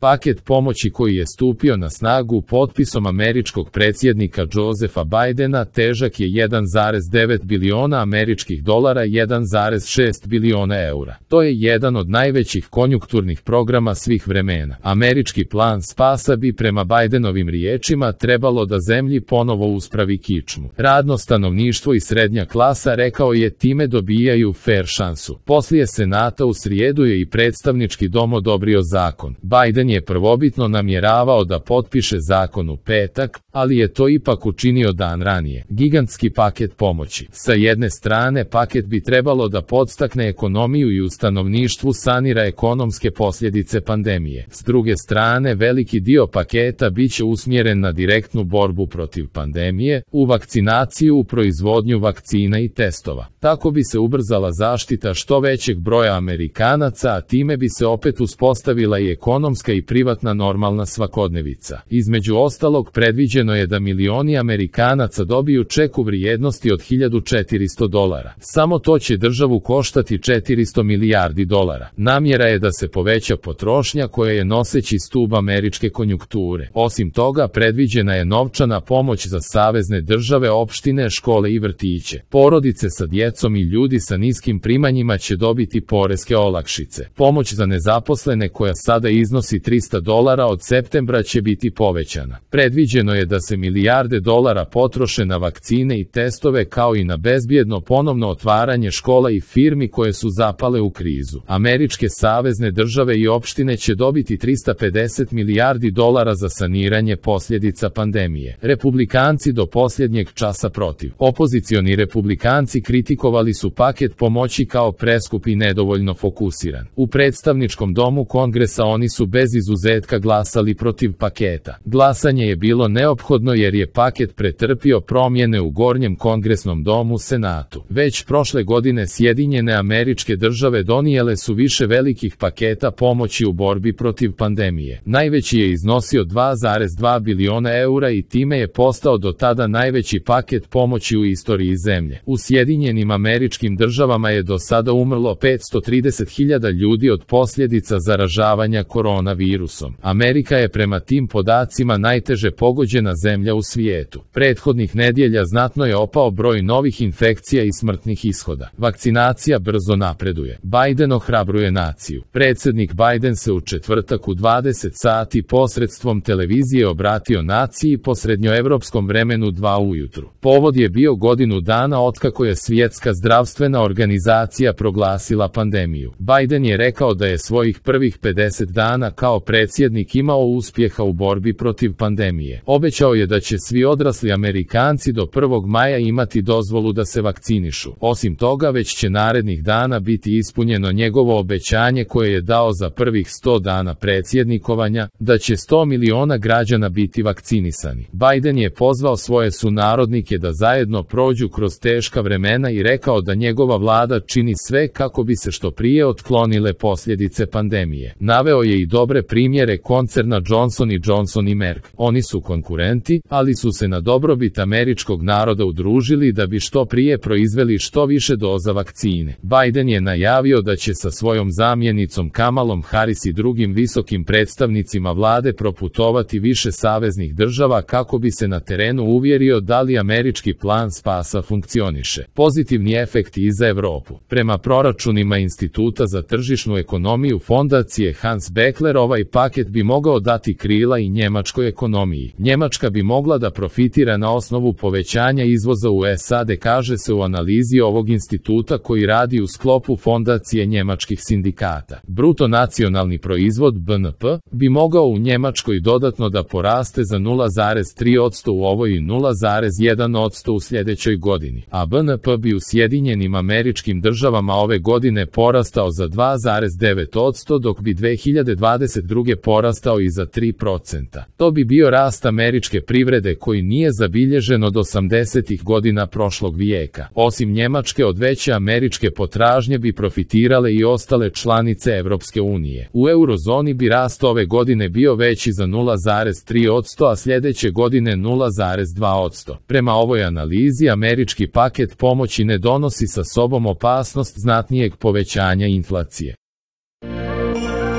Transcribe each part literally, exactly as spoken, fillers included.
Paket pomoći koji je stupio na snagu potpisom američkog predsjednika Josepha Bidena težak je jedan zarez devet biliona američkih dolara, jedan zarez šest biliona eura. To je jedan od najvećih konjunkturnih programa svih vremena. Američki plan spasa bi prema Bidenovim riječima trebalo da zemlji ponovo uspravi kičmu. Radno stanovništvo i srednja klasa, rekao je, time dobijaju fair šansu. Poslije Senata u srijedu je i predstavnički dom odobrio zakon. Biden je prvobitno namjeravao da potpiše zakon u petak, ali je to ipak učinio dan ranije. Gigantski paket pomoći. Sa jedne strane, paket bi trebalo da podstakne ekonomiju i u stanovništvu sanira ekonomske posljedice pandemije. S druge strane, veliki dio paketa biće usmjeren na direktnu borbu protiv pandemije, u vakcinaciju, u proizvodnju vakcina i testova. Tako bi se ubrzala zaštita što većeg broja Amerikanaca, a time bi se opet uspostavila i ekonomska i privatna normalna svakodnevica. Između ostalog, predviđeno je da milioni Amerikanaca dobiju ček u vrijednosti od hiljadu četiristo dolara. Samo to će državu koštati četiristo milijardi dolara. Namjera je da se poveća potrošnja koja je noseći stub američke konjunkture. Osim toga, predviđena je novčana pomoć za savezne države, opštine, škole i vrtiće. Porodice sa djecom i ljudi sa niskim primanjima će dobiti poreske olakšice. Pomoć za nezaposlene, koja sada iznosi trista dolara, od septembra će biti povećana. Predviđeno je da se milijarde dolara potroše na vakcine i testove, kao i na bezbjedno ponovno otvaranje škola i firmi koje su zapale u krizu. Američke savezne države i opštine će dobiti trista pedeset milijardi dolara za saniranje posljedica pandemije. Republikanci do posljednjeg časa protiv. Opozicioni republikanci kritikovali su paket pomoći kao preskup i nedovoljno fokusiran. U predstavničkom domu Kongresa oni su bez izuzetka glasali protiv paketa. Glasanje je bilo neophodno jer je paket pretrpio promjene u gornjem kongresnom domu Senatu. Već prošle godine Sjedinjene Američke Države donijele su više velikih paketa pomoći u borbi protiv pandemije. Najveći je iznosio dva zarez dva biliona eura i time je postao do tada najveći paket pomoći u istoriji zemlje. U Sjedinjenim Američkim Državama je do sada umrlo petsto trideset hiljada ljudi od posljedica zaražavanja koronavirusom. Amerika je prema tim podacima najteže pogođena zemlja u svijetu. Prethodnih nedjelja znatno je opao broj novih infekcija i smrtnih ishoda. Vakcinacija brzo napreduje. Biden ohrabruje naciju. Predsjednik Biden se u četvrtak u dvadeset sati posredstvom televizije obratio naciji po srednjoevropskom vremenu dva ujutru. Povod je bio godinu dana otkako je Svjetska zdravstvena organizacija proglasila pandemiju. Biden je rekao da je svojih prvih pedeset dana kao predsjednik imao uspjeha u borbi protiv pandemije. Obećao je da će svi odrasli Amerikanci do prvog maja imati dozvolu da se vakcinišu. Osim toga, već će narednih dana biti ispunjeno njegovo obećanje koje je dao za prvih sto dana predsjednikovanja, da će sto miliona građana biti vakcinisani. Biden je pozvao svoje sunarodnike da zajedno prođu kroz teška vremena i rekao da njegova vlada čini sve kako bi se što prije otklonile posljedice pandemije. Naveo je i dobre primjere koncerna Johnson and Johnson i Merck. Oni su konkurenti, ali su se na dobrobit američkog naroda udružili da bi što prije proizveli što više doza vakcine. Biden je najavio da će sa svojom zamjenicom Kamalom Harris i drugim visokim predstavnicima vlade proputovati više saveznih država kako bi se na terenu uvjerio da li američki plan spasa funkcioniše. Pozitivni efekti i za Europu. Prema proračunima Instituta za tržišnu ekonomiju fondacije Hans Beckler, ovaj paket bi mogao dati krila i njemačkoj ekonomiji. Njemačka bi mogla da profitira na osnovu povećanja izvoza u S A D, kaže se u analizi ovog instituta koji radi u sklopu fondacije njemačkih sindikata. Bruto nacionalni proizvod B N P bi mogao u Njemačkoj dodatno da poraste za nula zarez tri posto u ovoj i nula zarez jedan posto u sljedećoj godini, a B N P bi u Sjedinjenim Američkim Državama ove godine porastao za dva zarez devet posto, dok bi dve hiljade dvadeset druge porastao i za tri procenta. To bi bio rast američke privrede koji nije zabilježen od osamdesetih godina prošlog vijeka. Osim Njemačke, od veće američke potražnje bi profitirale i ostale članice Evropske unije. U eurozoni bi rast ove godine bio veći za nula zarez tri posto, a sljedeće godine nula zarez dva posto. Prema ovoj analizi, američki paket pomoći ne donosi sa sobom opasnost znatnijeg povećanja inflacije.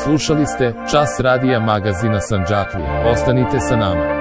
Slušali ste Čas radija magazina Sandžaklija. Ostanite sa nama.